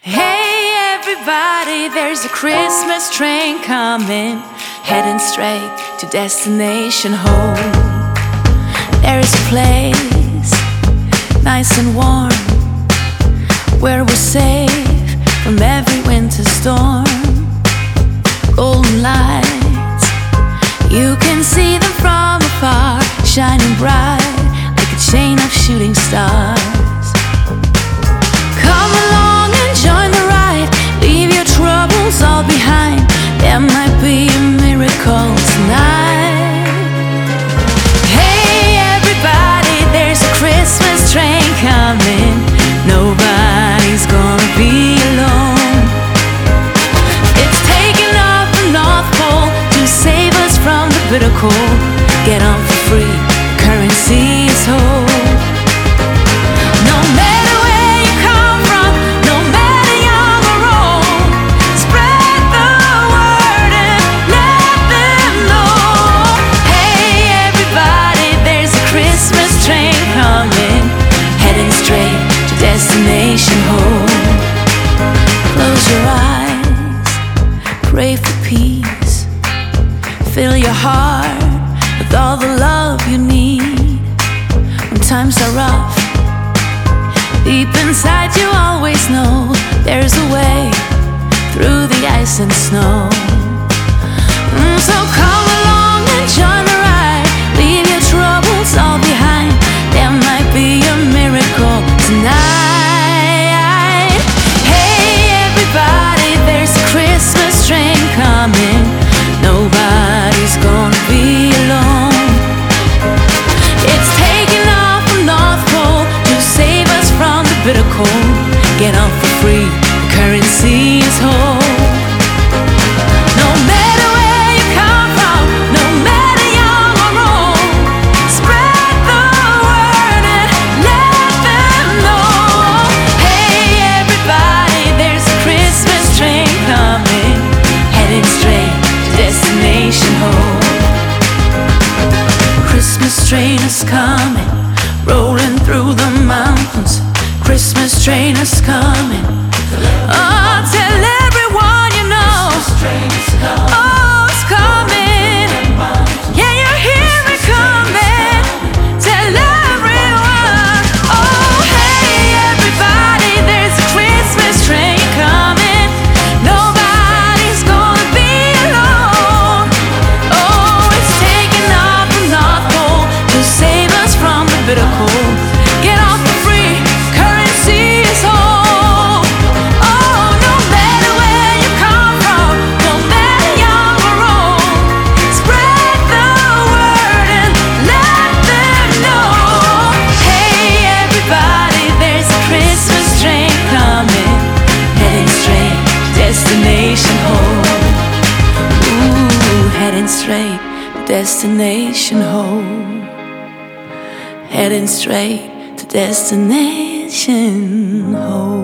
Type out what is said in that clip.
Hey everybody, there's a Christmas train coming, heading straight to destination home. There is a place, nice and warm, where we're safe from every winter storm. Golden lights, you can see them from afar, shining bright like a chain of shooting stars. Come along and join the ride, leave your troubles all behind. There might be a miracle tonight. Hey everybody, there's a Christmas train coming, nobody's gonna be alone. It's taking off from North Pole to save us from the bitter cold. Get on for free, currency is whole. No matter where you come from, no matter young or old, spread the word and let them know. Hey everybody, there's a Christmas train coming, heading straight to destination home. Close your eyes, pray for peace, fill your heart with all the love you need. When times are rough, deep inside you always know there's a way through the ice and snow. So come along and join the ride, leave your troubles all behind. There might be a miracle tonight. Hey everybody, there's a Christmas train coming, nobody's gonna be alone. It's taking off from North Pole to save us from the bitter cold. Get on for free, the currency is whole. No matter where you come from, no matter young or old, spread the word and let them know. Hey everybody, there's a Christmas train coming, heading straight to destination home. Christmas train is coming, rolling through the mountains. Christmas train is coming. Oh, tell everyone you know. Oh, it's coming. Yeah, you hear it coming. Tell everyone. Oh, hey everybody, there's a Christmas train coming, nobody's gonna be alone. Oh, it's taking off from North Pole to save us from the bitter cold. Get off for free, currency is whole. Oh, no matter where you come from, no matter young or old, spread the word and let them know. Hey everybody, there's a Christmas train coming, heading straight to destination home. Ooh, heading straight to destination home. Heading straight to destination home.